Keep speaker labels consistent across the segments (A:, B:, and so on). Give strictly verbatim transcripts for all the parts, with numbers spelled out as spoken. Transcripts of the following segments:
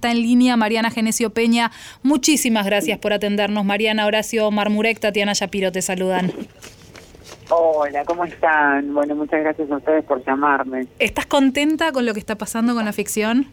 A: está en línea, Mariana Genesio Peña. Muchísimas gracias por atendernos, Mariana. Horacio Marmurek, Tatiana Shapiro te saludan.
B: Hola, ¿cómo están? Bueno, muchas gracias a ustedes por llamarme.
A: ¿Estás contenta con lo que está pasando con la ficción?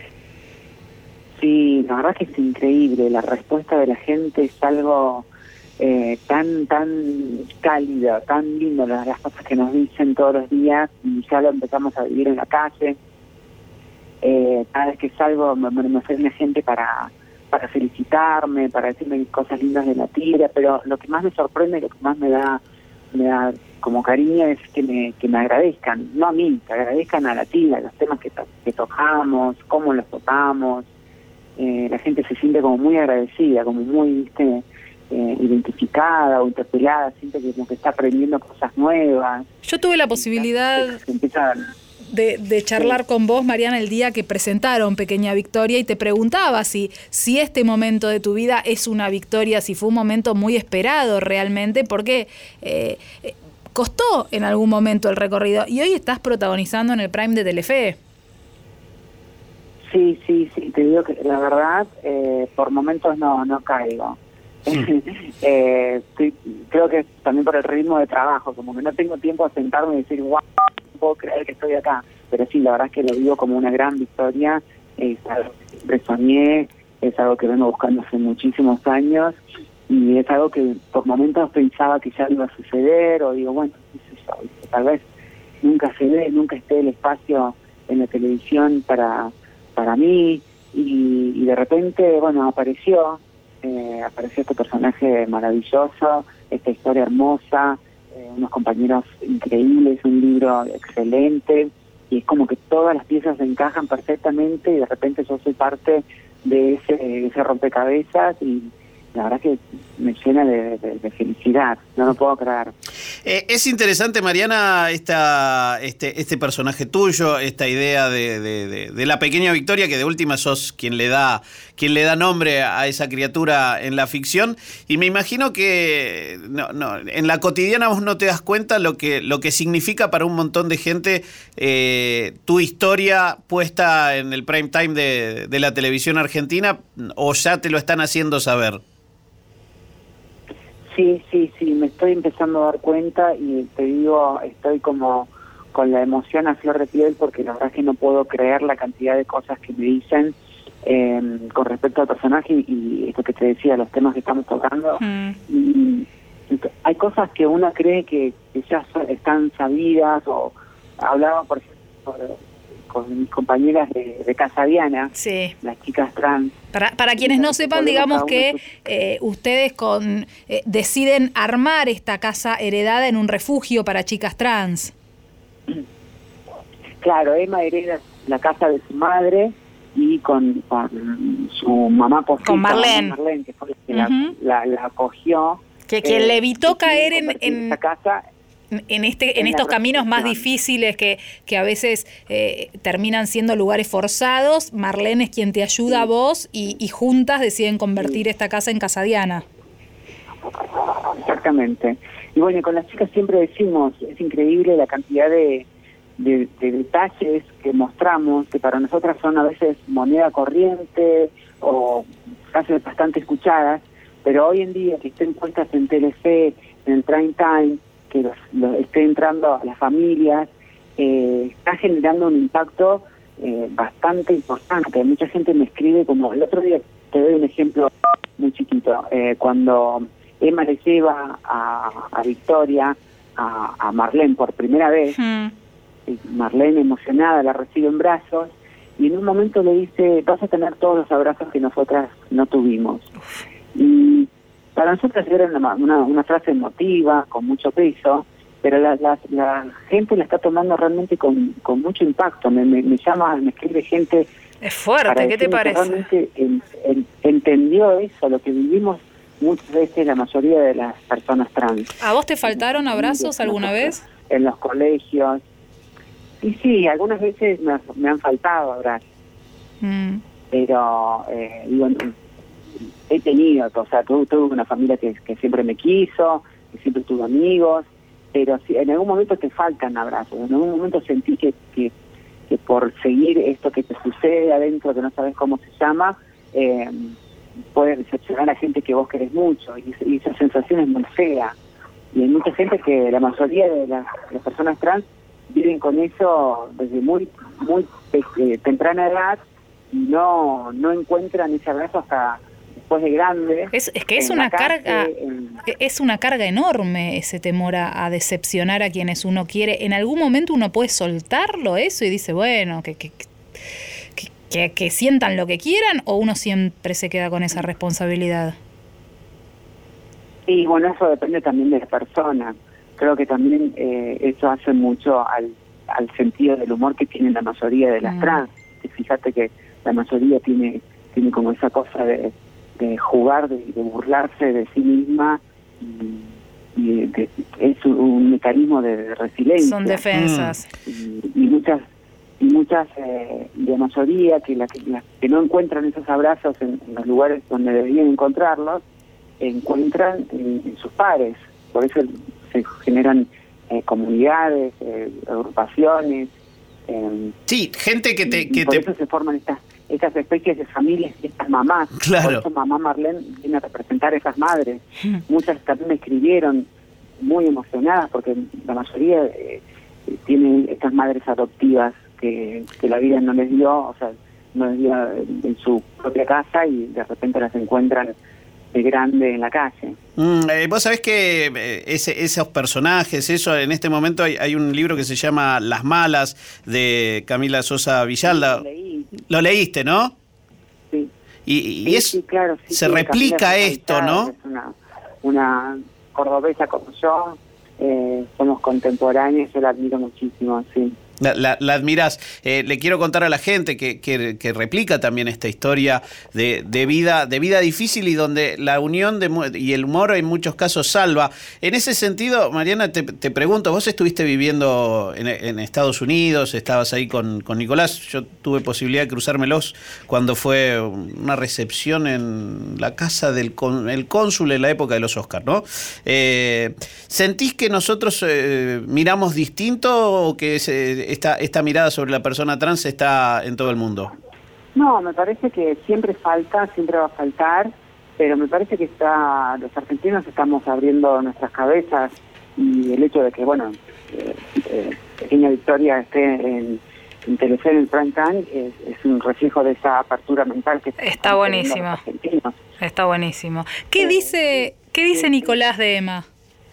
B: Sí, la verdad que es increíble. La respuesta de la gente es algo eh, tan tan cálido, tan lindo, las, las cosas que nos dicen todos los días, y ya lo empezamos a vivir en la calle. Eh, cada vez que salgo me, me ofrece la gente para, para felicitarme, para decirme cosas lindas de la tira, pero lo que más me sorprende, lo que más me da me da como cariño es que me que me agradezcan, no a mí, que agradezcan a la tira, los temas que, to que tocamos, cómo los tocamos. Eh, la gente se siente como muy agradecida, como muy, viste, eh, identificada o interpelada, siente que como que está aprendiendo cosas nuevas.
A: Yo tuve la posibilidad de, de charlar sí. con vos, Mariana, el día que presentaron Pequeña Victoria, y te preguntaba si, si este momento de tu vida es una victoria, si fue un momento muy esperado realmente, porque eh, costó en algún momento el recorrido, y hoy estás protagonizando en el Prime de Telefe.
B: Sí, sí, sí, te digo que la verdad, eh, por momentos no no caigo. eh, estoy, creo que también por el ritmo de trabajo, como que no tengo tiempo a sentarme y decir, wow, no puedo creer que estoy acá. Pero sí, la verdad es que lo vivo como una gran victoria, es algo que siempre soñé, es algo que vengo buscando hace muchísimos años, y es algo que por momentos pensaba que ya iba a suceder, o digo, bueno, qué sé yo, tal vez nunca se ve, nunca esté el espacio en la televisión para, para mí, y, y de repente, bueno, apareció, eh, apareció este personaje maravilloso, esta historia hermosa, eh, unos compañeros increíbles, un libro excelente, y es como que todas las piezas se encajan perfectamente, y de repente yo soy parte de ese, de ese rompecabezas, y la verdad que me llena de, de, de felicidad, no lo puedo creer.
C: Eh, es interesante, Mariana, esta, este, este personaje tuyo, esta idea de, de, de, de la pequeña Victoria, que de última sos quien le da, quien le da nombre a esa criatura en la ficción, y me imagino que no, no, en la cotidiana vos no te das cuenta lo que, lo que significa para un montón de gente eh, tu historia puesta en el prime time de, de la televisión argentina, o ya te lo están haciendo saber.
B: Sí, sí, sí, me estoy empezando a dar cuenta, y te digo, estoy como con la emoción a flor de piel, porque la verdad es que no puedo creer la cantidad de cosas que me dicen eh, con respecto al personaje y, y esto que te decía, los temas que estamos tocando. Mm. Y, y hay cosas que uno cree que, que ya están sabidas, o hablaba, por ejemplo, con mis compañeras de, de Casa Diana, sí. Las chicas trans.
A: Para, para quienes no sepan, digamos que eh, ustedes con eh, deciden armar esta casa heredada en un refugio para chicas trans.
B: Claro, Emma hereda la casa de su madre, y con, con su mamá postita,
A: con Marlene.
B: Marlene, que fue la que uh-huh. la, la, la acogió.
A: Que quien eh, le evitó caer en, en
B: esta casa.
A: En este, en estos caminos más difíciles que, que a veces eh, terminan siendo lugares forzados. Marlene es quien te ayuda sí. a vos, y, y juntas deciden convertir sí. esta casa en Casa Diana.
B: Exactamente. Y bueno, con las chicas siempre decimos, es increíble la cantidad de, de, de detalles que mostramos, que para nosotras son a veces moneda corriente o frases bastante escuchadas, pero hoy en día que estén puestas en Telefe, en el prime time, que los, los esté entrando a las familias, eh, está generando un impacto eh, bastante importante. Mucha gente me escribe, como el otro día, te doy un ejemplo muy chiquito, eh, cuando Emma le lleva a, a Victoria, a, a Marlene por primera vez, mm. y Marlene emocionada la recibe en brazos, y en un momento le dice, vas a tener todos los abrazos que nosotras no tuvimos. Y para nosotros era una, una, una frase emotiva, con mucho peso, pero la, la, la gente la está tomando realmente con, con mucho impacto. Me, me, me llama, me escribe gente...
A: Es fuerte, ¿qué te parece?
B: Realmente en, en, entendió eso, lo que vivimos muchas veces la mayoría de las personas trans.
A: ¿A vos te faltaron abrazos alguna vez?
B: En los colegios. Y sí, algunas veces me, me han faltado abrazos. Mm. Pero, eh, digo... he tenido, o sea, tuve, tuve una familia que, que siempre me quiso, que siempre tuve amigos, pero sí, en algún momento te faltan abrazos, en algún momento sentí que, que, que por seguir esto que te sucede adentro, que no sabes cómo se llama, eh, puede decepcionar a gente que vos querés mucho, y, y esa sensación es muy fea. Y hay mucha gente que, la mayoría de las, las personas trans, viven con eso desde muy muy eh, temprana edad, y no, no encuentran ese abrazo hasta después de grande.
A: Es, es que es una calle, carga en... es una carga enorme ese temor a, a decepcionar a quienes uno quiere. En algún momento uno puede soltarlo eso y dice, bueno, que, que, que, que, que sientan lo que quieran, o uno siempre se queda con esa responsabilidad.
B: Y bueno, eso depende también de la persona. Creo que también eh, eso hace mucho al, al sentido del humor que tiene la mayoría de las mm. trans. Y fíjate que la mayoría tiene tiene como esa cosa de, de jugar, de, de burlarse de sí misma, y, y de, es un, un mecanismo de resiliencia.
A: Son defensas.
B: Mm. Y, y muchas y muchas eh, de mayoría que, la, que, las que no encuentran esos abrazos en, en los lugares donde deberían encontrarlos, encuentran en, en sus pares. Por eso se generan eh, comunidades, eh, agrupaciones. Eh,
C: sí, gente que te... Que
B: y por
C: te...
B: eso se forman estas estas especies de familias, estas mamás.
C: Claro.
B: Por eso mamá Marlene viene a representar a esas madres. Mm. Muchas también me escribieron muy emocionadas, porque la mayoría eh, tienen estas madres adoptivas que, que la vida no les dio, o sea, no les dio en su propia casa, y de repente las encuentran de grande en la calle.
C: Mm, eh, vos sabés que eh, ese, esos personajes, eso, en este momento hay, hay un libro que se llama Las Malas, de Camila Sosa Villalda.
B: Lo leí.
C: Lo leíste, ¿no?
B: Sí.
C: Y, y
B: sí,
C: es,
B: sí, claro, sí,
C: se
B: sí,
C: replica
B: Camila
C: esto, ¿no?
B: Es una, una cordobesa como yo, eh, somos contemporáneos, yo la admiro muchísimo, sí.
C: La, la, la admirás. Eh, le quiero contar a la gente que, que, que replica también esta historia de, de vida de vida difícil, y donde la unión de, y el humor en muchos casos salva. En ese sentido, Mariana, te, te pregunto, vos estuviste viviendo en, en Estados Unidos, estabas ahí con, con Nicolás. Yo tuve posibilidad de cruzármelos cuando fue una recepción en la casa del con, el cónsul en la época de los Oscars, ¿no? Eh, ¿Sentís que nosotros eh, miramos distinto, o que se, Esta, esta mirada sobre la persona trans está en todo el mundo?
B: No, me parece que siempre falta, siempre va a faltar, pero me parece que está los argentinos estamos abriendo nuestras cabezas, y el hecho de que, bueno, eh, eh, Pequeña Victoria esté en, en Telefe en el prime time es, es un reflejo de esa apertura mental que
A: está buenísimo. Está buenísimo. ¿Qué eh, dice qué dice sí, Nicolás de Emma?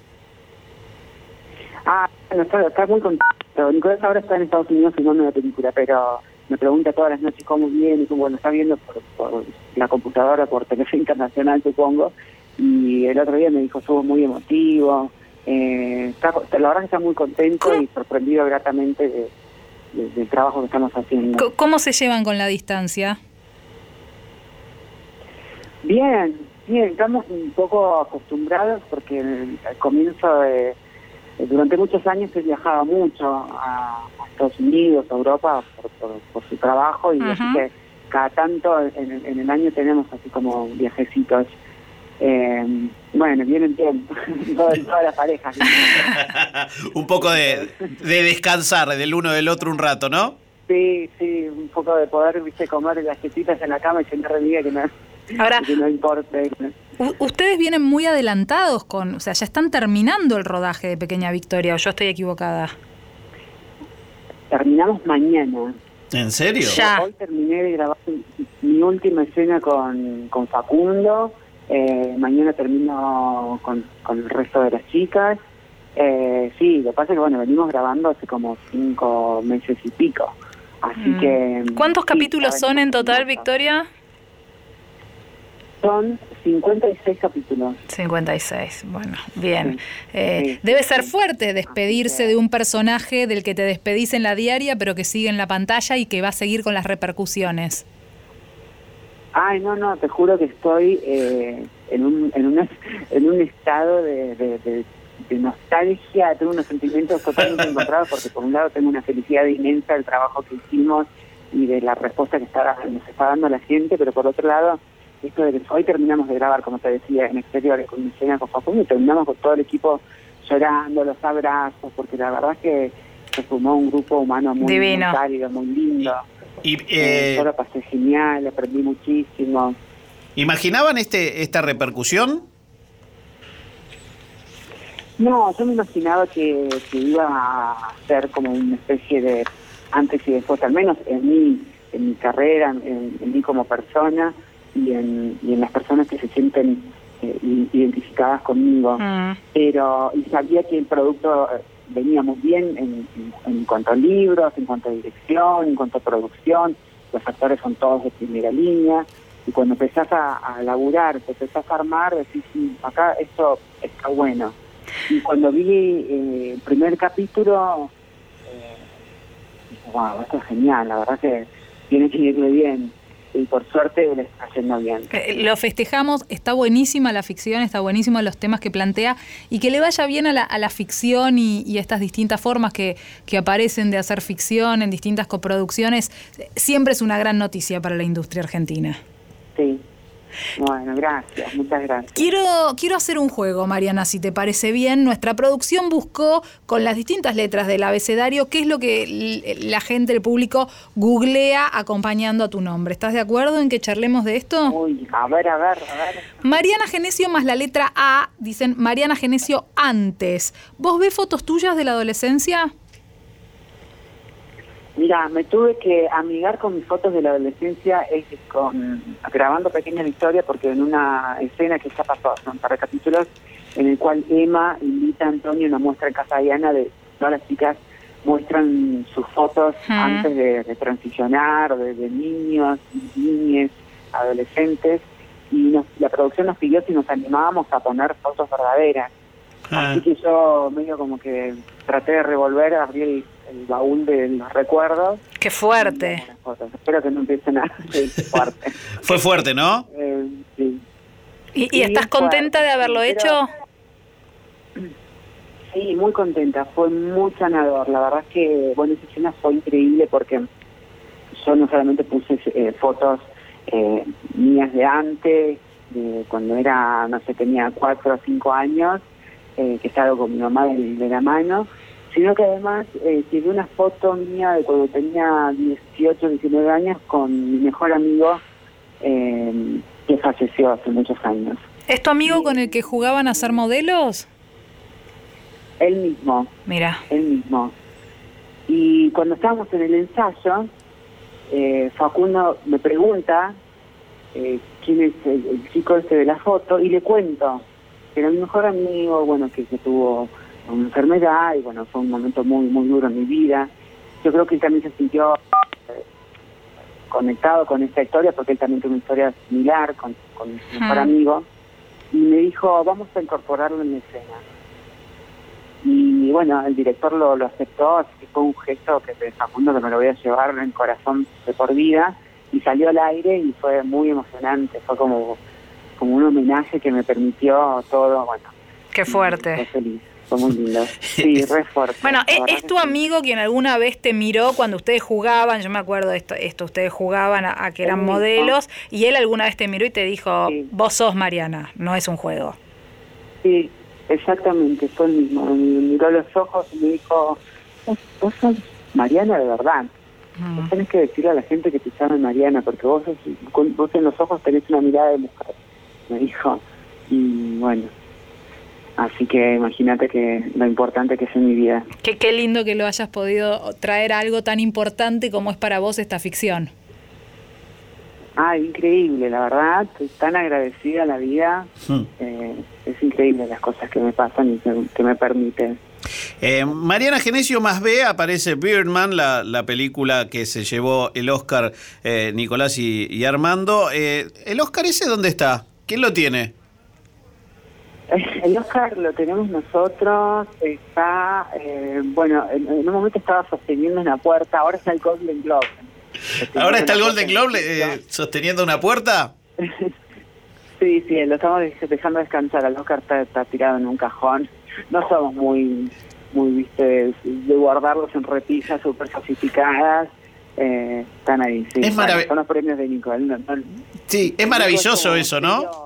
B: Ah, bueno, está, está muy contento. Nicolás ahora está en Estados Unidos filmando una película, pero me pregunta todas las noches cómo viene, y cómo lo está viendo por, por la computadora, por Telefe Internacional, supongo. Y el otro día me dijo, estuvo muy emotivo. Eh, está, la verdad que está muy contento ¿Cómo? y sorprendido gratamente de, de, del trabajo que estamos haciendo.
A: ¿Cómo se llevan con la distancia?
B: Bien, bien, estamos un poco acostumbrados, porque al comienzo de... Durante muchos años él viajaba mucho a, a Estados Unidos, a Europa, por, por, por su trabajo, y uh-huh. así que cada tanto en, en el año tenemos así como viajecitos. Eh, bueno, vienen bien, todas, todas las parejas.
C: Un poco de, de descansar del uno del otro un rato, ¿no?
B: Sí, sí, un poco de poder, viste, comer galletitas en la cama y sentar de día que no,
A: Ahora,
B: que no importa.
A: Ustedes vienen muy adelantados con, o sea, ya están terminando el rodaje de Pequeña Victoria, ¿o yo estoy equivocada?
B: Terminamos mañana.
C: ¿En serio?
A: Ya.
B: Hoy terminé de grabar mi última escena con, con Facundo, eh, mañana termino con, con el resto de las chicas. Eh, sí, lo que pasa es que, bueno, venimos grabando hace como cinco meses y pico, así mm. que...
A: ¿Cuántos
B: sí,
A: capítulos son en total, Victoria?
B: Son cincuenta y seis capítulos.
A: cincuenta y seis, bueno, bien.
B: Sí,
A: eh,
B: sí,
A: debe
B: sí,
A: ser
B: sí.
A: fuerte despedirse de un personaje del que te despedís en la diaria, pero que sigue en la pantalla y que va a seguir con las repercusiones.
B: Ay, no, no, te juro que estoy eh, en, un, en, una, en un estado de, de, de, de nostalgia, tengo unos sentimientos totalmente encontrados, porque por un lado tengo una felicidad inmensa del trabajo que hicimos y de la respuesta que está, nos está dando la gente, pero por otro lado, esto de que hoy terminamos de grabar, como te decía, en exteriores con mi escena con Facundo, y terminamos con todo el equipo llorando, los abrazos, porque la verdad es que se sumó un grupo humano muy, muy cálido, muy lindo.
C: Y, eh,
B: eh, yo lo pasé genial, aprendí muchísimo.
C: ¿Imaginaban este esta repercusión?
B: No, yo me imaginaba que, que iba a ser como una especie de antes y después, al menos en mi, en mi carrera, en, en mí como persona y en, y en las personas que se sienten eh, identificadas conmigo. Mm. Pero y sabía que el producto venía muy bien en, en, en cuanto a libros, en cuanto a dirección, en cuanto a producción. Los actores son todos de primera línea. Y cuando empezás a, a laburar, te empezás a armar, decís, acá esto está bueno. Y cuando vi eh, el primer capítulo, eh, dije, wow, esto es genial, la verdad que tiene que irle bien. Y por suerte le está yendo bien.
A: Eh, lo festejamos, está buenísima la ficción, está buenísimo los temas que plantea, y que le vaya bien a la, a la ficción y, y a estas distintas formas que, que aparecen de hacer ficción en distintas coproducciones, siempre es una gran noticia para la industria argentina.
B: Sí. Bueno, gracias, muchas gracias.
A: Quiero, quiero hacer un juego, Mariana, si te parece bien. Nuestra producción buscó con las distintas letras del abecedario qué es lo que la gente, el público, googlea acompañando a tu nombre. ¿Estás de acuerdo en que charlemos de esto?
B: Uy, a ver, a ver, a ver.
A: Mariana Genesio más la letra A, dicen Mariana Genesio antes. ¿Vos ves fotos tuyas de la adolescencia? Mira,
B: me tuve que amigar con mis fotos de la adolescencia es con grabando Pequeña Victoria, porque en una escena que ya pasó, son para capítulos, en el cual Emma invita a Antonio a una muestra en Casa Diana de todas las chicas muestran sus fotos uh-huh. antes de, de transicionar, de, de niños, niñas, adolescentes, y nos, la producción nos pidió si nos animábamos a poner fotos verdaderas. Uh-huh. Así que yo medio como que traté de revolver, abrí el el baúl de los recuerdos.
A: ¡Qué fuerte!
B: Espero que no empiecen a ser fuerte.
C: Fue fuerte, ¿no?
B: Eh, sí.
A: ¿Y, y estás contenta fuerte, de haberlo pero, hecho?
B: Sí, muy contenta. Fue muy sanador. La verdad es que, bueno, esa escena fue increíble porque yo no solamente puse eh, fotos eh, mías de antes, de cuando era, no sé, tenía cuatro o cinco años, eh, que estaba con mi mamá de, de la mano, sino que además eh, tiré una foto mía de cuando tenía dieciocho, diecinueve años con mi mejor amigo eh, que falleció hace muchos años.
A: ¿Es tu amigo y, con el que jugaban a ser modelos?
B: Él mismo.
A: Mira.
B: Él mismo. Y cuando estábamos en el ensayo, eh, Facundo me pregunta eh, quién es el, el chico este de la foto, y le cuento que era mi mejor amigo, bueno, que, que tuvo una enfermedad, y bueno, fue un momento muy muy duro en mi vida. Yo creo que él también se sintió eh, conectado con esta historia, porque él también tuvo una historia similar con, con mi mejor amigo, y me dijo, vamos a incorporarlo en la escena. Y bueno, el director lo, lo aceptó, así que fue un gesto que de Facundo que me lo voy a llevar en el corazón de por vida, y salió al aire y fue muy emocionante, fue como, como un homenaje que me permitió todo, bueno.
A: Qué fuerte.
B: Estoy feliz. Fue muy lindo. Sí, re fuerte.
A: Bueno, ¿es, es tu amigo quien alguna vez te miró cuando ustedes jugaban? Yo me acuerdo de esto, esto ustedes jugaban a, a que eran modelos, y él alguna vez te miró y te dijo, sí, vos sos Mariana, no es un juego.
B: Sí, exactamente, fue el mismo. Me miró los ojos y me dijo, vos, vos sos Mariana de verdad. Mm. Vos tenés que decirle a la gente que te llaman Mariana, porque vos, sos, vos en los ojos tenés una mirada de mujer, me dijo. Y bueno, así que imagínate que lo importante que es en mi vida.
A: Qué, qué lindo que lo hayas podido traer a algo tan importante como es para vos esta ficción.
B: Ah, increíble, la verdad, estoy tan agradecida a la vida. Hmm. Eh, es increíble las cosas que me pasan y que, que me permiten.
C: Eh, Mariana Genesio más B, aparece Birdman, la, la película que se llevó el Oscar eh, Nicolás y, y Armando. Eh, ¿El Oscar ese dónde está? ¿Quién lo tiene?
B: El Oscar lo tenemos nosotros, está, eh, bueno, en, en un momento estaba sosteniendo una puerta, ahora está el Golden Globe.
C: ¿Ahora está el Golden Globe eh, sosteniendo una puerta?
B: Sí, sí, lo estamos dejando descansar, el Oscar está, está tirado en un cajón, no somos muy, muy, viste, de, de guardarlos en repisas súper sofisticadas. Eh, están ahí, sí.
C: Es marav-
B: bueno, son los premios de Nicole. No, no,
C: sí, es maravilloso eso, ¿no?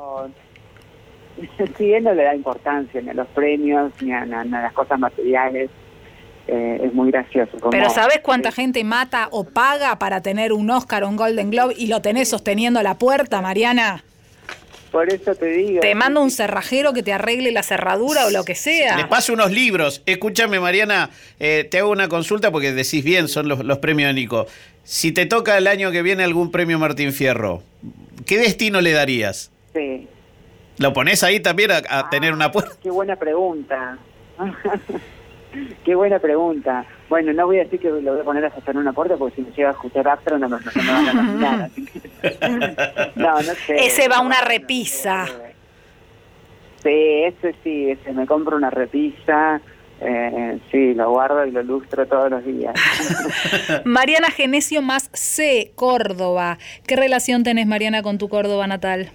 B: Sí, él no le da importancia ni a los premios, ni a, a, a las cosas materiales. eh, es muy gracioso. Como,
A: Pero ¿sabés cuánta
B: eh,
A: gente mata o paga para tener un Oscar o un Golden Globe y lo tenés sosteniendo la puerta, Mariana?
B: Por eso te digo.
A: Te mando un cerrajero que te arregle la cerradura o lo que sea.
C: Les paso unos libros. Escúchame, Mariana, eh, te hago una consulta porque decís bien, son los, los premios de Nico. Si te toca el año que viene algún premio Martín Fierro, ¿qué destino le darías?
B: Sí.
C: ¿Lo pones ahí también a, a
B: Ah,
C: tener una puerta?
B: Qué buena pregunta. Qué buena pregunta. Bueno, no voy a decir que lo voy a poner a sostener una puerta porque si me llega a escuchar Astro no, no, no me van a nominar. Así que... No, no sé.
A: Ese va a una repisa.
B: Sí, ese sí, ese me compro una repisa. Eh, sí, lo guardo y lo lustro todos los días.
A: Mariana Genesio más C, Córdoba. ¿Qué relación tenés, Mariana, con tu Córdoba natal?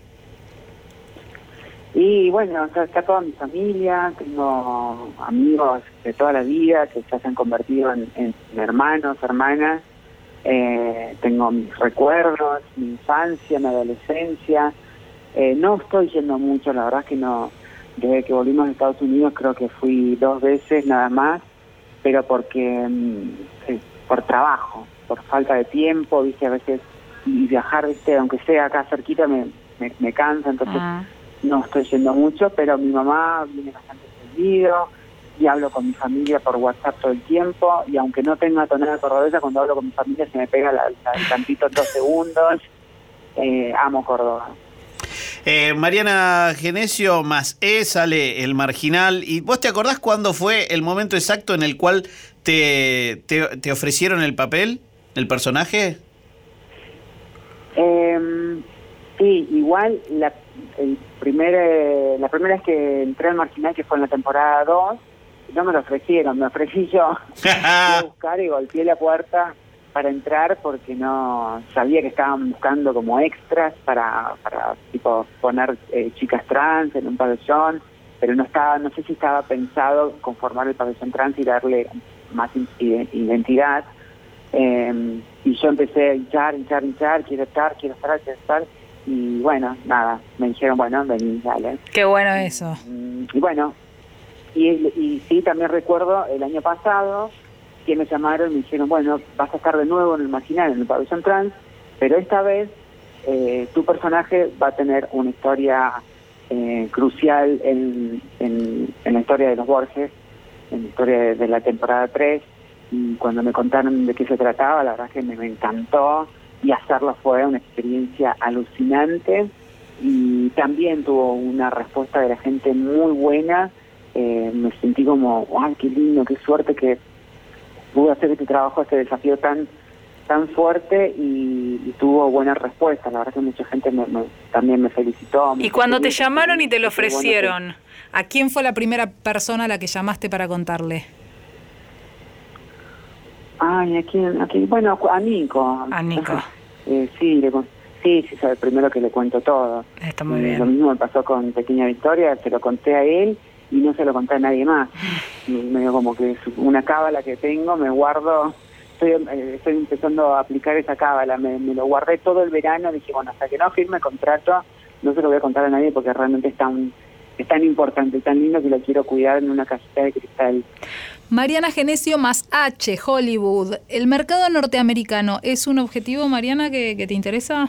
B: Y bueno, está, está toda mi familia, tengo amigos de toda la vida que ya se han convertido en, en hermanos, hermanas. Eh, tengo mis recuerdos, mi infancia, mi adolescencia. Eh, no estoy yendo mucho, la verdad es que no. Desde que volvimos a Estados Unidos creo que fui dos veces nada más, pero porque eh, por trabajo, por falta de tiempo, viste, a veces y viajar, viste, aunque sea acá cerquita me, me, me cansa, entonces ah. no estoy yendo mucho, pero mi mamá viene bastante seguido y hablo con mi familia por WhatsApp todo el tiempo, y aunque no tenga tonada cordobesa, cuando hablo con mi familia se me pega la, la, el cantito en dos segundos. Eh, amo Córdoba.
C: Eh, Mariana Genesio más E sale El Marginal. ¿Y vos te acordás cuándo fue el momento exacto en el cual te, te, te ofrecieron el papel, el personaje?
B: Eh, sí, igual la, el primer, eh, la primera vez que entré al Marginal, que fue en la temporada dos, no me lo ofrecieron, me ofrecí yo. Fui a buscar y golpeé la puerta para entrar porque no sabía que estaban buscando como extras para para tipo poner eh, chicas trans en un pabellón, pero no estaba, no sé si estaba pensado conformar el pabellón trans y darle más identidad. Eh, y yo empecé a hinchar, hinchar, hinchar, quiero estar, quiero estar, quiero estar, y bueno, nada, me dijeron, bueno, vení, dale.
A: Qué bueno eso.
B: Y, y bueno, y, y sí, también recuerdo el año pasado que me llamaron y me dijeron, bueno, vas a estar de nuevo en el Marginal, en el pabellón trans, pero esta vez eh, tu personaje va a tener una historia eh, crucial en, en, en la historia de los Borges, en la historia de, de la temporada tres, y cuando me contaron de qué se trataba, la verdad es que me, me encantó, y hacerlo fue una experiencia alucinante, y también tuvo una respuesta de la gente muy buena. Eh, me sentí como, ¡ay, qué lindo, qué suerte que pude hacer este trabajo, este desafío tan tan fuerte, y, y tuvo buena respuesta. La verdad que mucha gente me, me, también me felicitó.
A: Me y cuando te llamaron y te lo ofrecieron, bueno, que... ¿a quién fue la primera persona a la que llamaste para contarle?
B: Ay, ¿a quién? ¿A quién? Bueno, a Nico.
A: A Nico.
B: Eh, sí, le, sí, sí, es el primero que le cuento todo.
A: Está muy
B: eh,
A: bien.
B: Lo mismo me pasó con Pequeña Victoria, se lo conté a él y no se lo conté a nadie más. Medio como que es una cábala que tengo, me guardo, estoy, eh, estoy empezando a aplicar esa cábala, me, me lo guardé todo el verano, dije, bueno, hasta que no firme contrato, no se lo voy a contar a nadie porque realmente es tan, es tan importante, tan lindo que lo quiero cuidar en una cajita de cristal.
A: Mariana Genesio más H, Hollywood. ¿El mercado norteamericano es un objetivo, Mariana, que, que te interesa?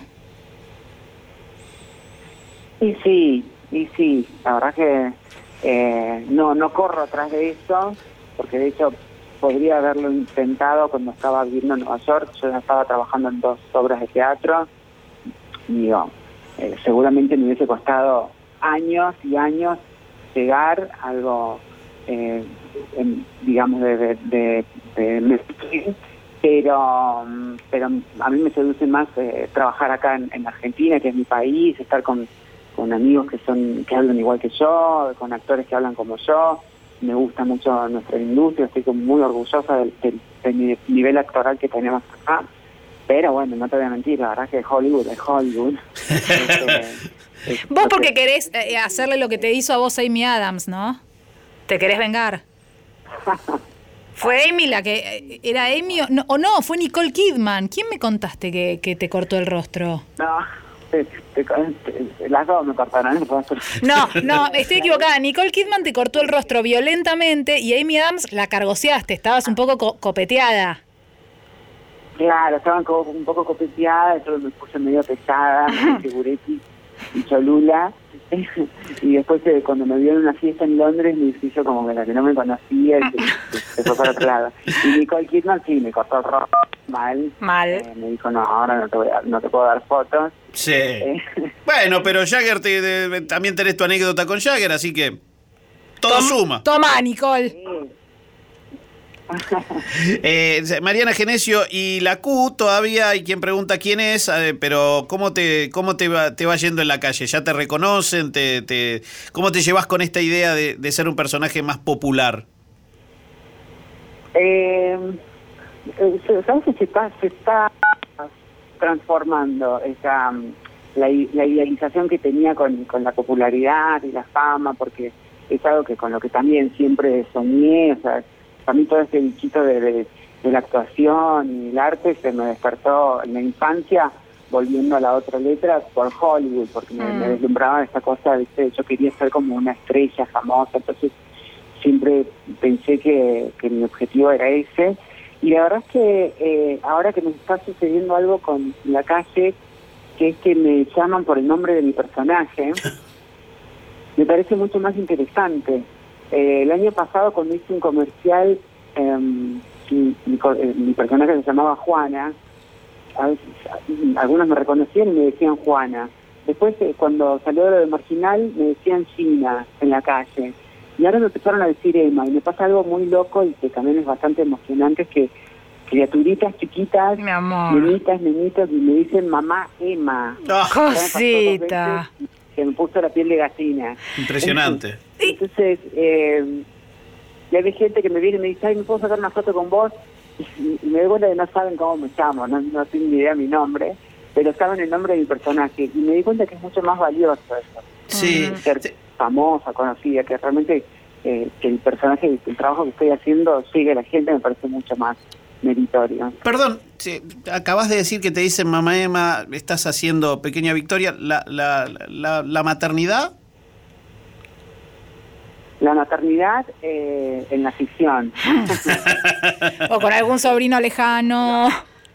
B: Y sí, y sí, la verdad que Eh, no no corro atrás de eso, porque de hecho podría haberlo intentado cuando estaba viviendo en Nueva York. Yo ya estaba trabajando en dos obras de teatro y digo, eh, seguramente me hubiese costado años y años llegar a algo, eh, en, digamos, de, de, de, de, de pero pero a mí me seduce más eh, trabajar acá en, en Argentina, que es mi país, estar con con amigos que son que hablan igual que yo, con actores que hablan como yo. Me gusta mucho nuestra industria, estoy muy orgullosa del, del, del nivel actoral que tenemos acá, pero bueno, no te voy a mentir, la verdad que Hollywood es Hollywood. este, es,
A: vos porque querés eh, hacerle lo que te hizo a vos Amy Adams, ¿no? ¿Te querés vengar? ¿Fue Amy la que... ¿Era Amy o no? ¿O no? Fue Nicole Kidman. ¿Quién me contaste que, que te cortó el rostro?
B: No, Te, te, te, las dos me cortaron el rostro.
A: No, no, estoy equivocada. Nicole Kidman te cortó el rostro violentamente y Amy Adams la cargoseaste, estabas un poco co- copeteada.
B: Claro, estaban como un poco copeteadas, entonces me puse medio pesada, figuretti y cholula. Y después eh, cuando me vio en una fiesta en Londres me hizo como que la que no me conocía y se, se fue para otro lado. Y Nicole Kidman sí, me cortó el rostro mal.
A: Mal.
B: Eh, me dijo, no, ahora no te, voy a, no te puedo dar fotos.
C: Sí.
B: Eh,
C: Bueno, pero Jagger, te, de, también tenés tu anécdota con Jagger, así que todo
A: Tom,
C: suma.
A: Toma, Nicole.
B: sí.
C: Eh, Mariana Genesio, y la Q todavía hay quien pregunta quién es, eh, pero ¿cómo te cómo te va, te va yendo en la calle? ¿Ya te reconocen? Te, te, ¿Cómo te llevas con esta idea de, de ser un personaje más popular?
B: Eh, ¿Sabes que se está, se está transformando esa la, la idealización que tenía con, con la popularidad y la fama? Porque es algo que con lo que también siempre soñé, o sea, a mí todo este bichito de, de, de la actuación y el arte se me despertó en la infancia, volviendo a la otra letra, por Hollywood, porque me, mm. me deslumbraba esa cosa de que yo quería ser como una estrella famosa, entonces siempre pensé que, que mi objetivo era ese. Y la verdad es que eh, ahora que me está sucediendo algo con la calle, que es que me llaman por el nombre de mi personaje, me parece mucho más interesante. Eh, el año pasado, cuando hice un comercial, eh, mi, mi, mi personaje se llamaba Juana. A veces, algunos me reconocían y me decían Juana. Después, eh, cuando salió lo de Marginal, me decían Gina en la calle. Y ahora me empezaron a decir Emma. Y me pasa algo muy loco y que también es bastante emocionante, es que criaturitas chiquitas,
A: mi amor,
B: nenitas, nenitos, y me dicen mamá Emma.
A: Oh, cosita.
B: Que me puso la piel de gallina.
C: Impresionante.
B: Entonces, eh, ya hay gente que me viene y me dice, ay, ¿me puedo sacar una foto con vos? Y, y me doy cuenta que no saben cómo me llamo, no, no tienen ni idea mi nombre, pero saben el nombre de mi personaje. Y me di cuenta que es mucho más valioso eso.
C: Sí.
B: Ser
C: sí.
B: famosa, conocida, que realmente eh, que el personaje, el trabajo que estoy haciendo sigue a la gente, me parece mucho más meritorio.
C: Perdón, sí, acabas de decir que te dicen mamá Emma, estás haciendo Pequeña Victoria, la, la, la, la maternidad.
B: La maternidad eh, en la ficción.
A: O con algún sobrino lejano.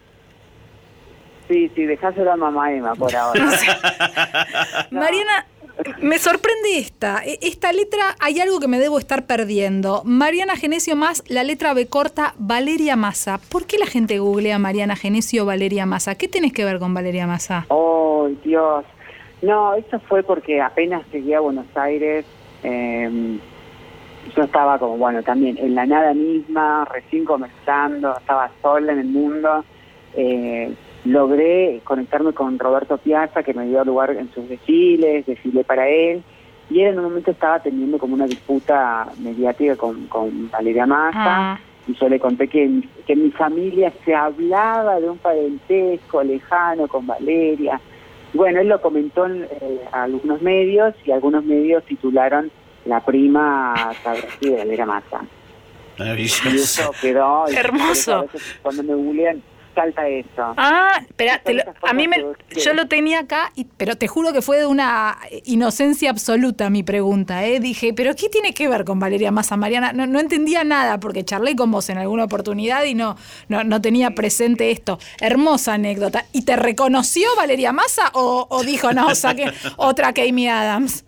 B: Sí, sí, dejáselo a mamá Emma por ahora.
A: No. Mariana, me sorprende esta. Esta letra, hay algo que me debo estar perdiendo. Mariana Genesio más la letra B corta, Valeria Massa. ¿Por qué la gente googlea Mariana Genesio Valeria Massa? ¿Qué tenés que ver con Valeria Massa?
B: Oh, Dios. No, eso fue porque apenas llegué a Buenos Aires, eh, yo estaba como, bueno, también en la nada misma, recién comenzando, estaba sola en el mundo. Eh, logré conectarme con Roberto Piazza, que me dio lugar en sus desfiles, desfilé para él, y él en un momento estaba teniendo como una disputa mediática con, con Valeria Massa, ah. y yo le conté que, que en mi familia se hablaba de un parentesco lejano con Valeria. Bueno, él lo comentó en eh, a algunos medios, y algunos medios titularon La prima de Valeria Massa.
C: Maravilloso.
B: Y eso quedó...
A: Hermoso.
B: Y cuando me googlean, salta eso.
A: Ah, espera, a mí me, yo lo tenía acá, y, pero te juro que fue de una inocencia absoluta mi pregunta, ¿eh? Dije, ¿pero qué tiene que ver con Valeria Massa, Mariana? No, no entendía nada, porque charlé con vos en alguna oportunidad y no, no, no tenía presente esto. Hermosa anécdota. ¿Y te reconoció Valeria Massa o, o dijo, no, saque otra que Amy Adams?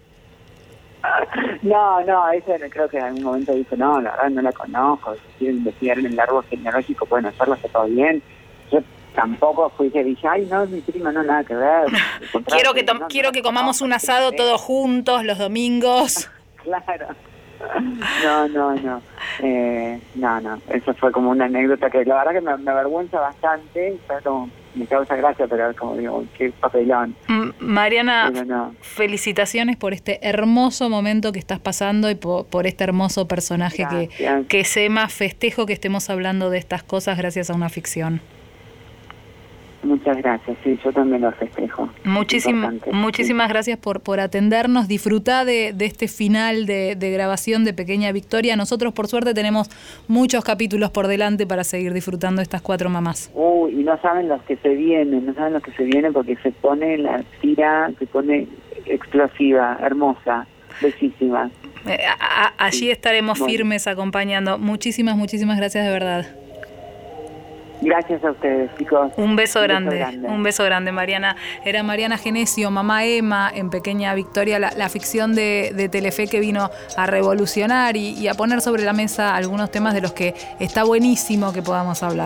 B: No, no, eso creo que en algún momento dijo, no, la verdad no la conozco, si quieren investigar en el árbol genealógico pueden hacerlo, está todo bien. Yo tampoco fui que dije, ay, no, mi prima no, nada que ver.
A: Quiero que, no, quiero no, que comamos no, un asado no, todos juntos los domingos.
B: Claro. No, no, no. Eh, no, no, eso fue como una anécdota que la verdad que me, me avergüenza bastante, pero me causa gracia, pero como digo, qué papelón.
A: Mariana, no. felicitaciones por este hermoso momento que estás pasando y por, por este hermoso personaje que, que es Emma. Festejo que estemos hablando de estas cosas gracias a una ficción.
B: Muchas gracias, sí, yo también lo festejo.
A: Muchísim, muchísimas
B: sí.
A: gracias por, por atendernos. Disfrutá de, de este final de, de grabación de Pequeña Victoria. Nosotros, por suerte, tenemos muchos capítulos por delante para seguir disfrutando estas cuatro mamás.
B: Uy, y no saben los que se vienen, no saben los que se vienen porque se pone la tira, se pone explosiva, hermosa, bellísima.
A: Eh, a, a, allí sí. estaremos bueno. firmes acompañando. Muchísimas, muchísimas gracias de verdad.
B: Gracias a ustedes, chicos.
A: Un beso, un grande, beso grande, un beso grande, Mariana. Era Mariana Genesio, mamá Emma, en Pequeña Victoria, la, la ficción de, de Telefe que vino a revolucionar y, y a poner sobre la mesa algunos temas de los que está buenísimo que podamos hablar.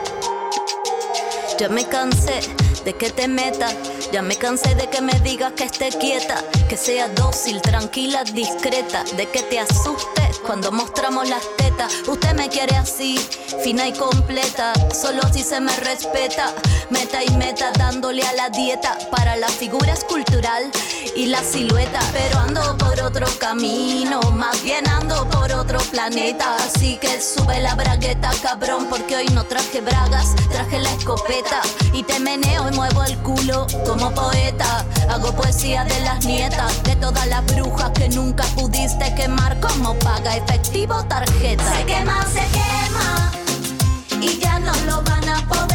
D: Ya me cansé de que te metas, ya me cansé de que me digas que esté quieta, que sea dócil, tranquila, discreta, de que te asustes cuando mostramos las tetas. Usted me quiere así, fina y completa, solo si se me respeta, meta y meta, dándole a la dieta para la figura escultural y la silueta. Pero ando por otro camino, más bien ando por otro planeta, así que sube la bragueta, cabrón, porque hoy no traje bragas, traje la escopeta y te meneo y muevo el culo como poeta. Hago poesía de las nietas, de todas las brujas que nunca pudiste quemar como paga efectivo tarjeta. Se quema, se quema y ya no lo van a poder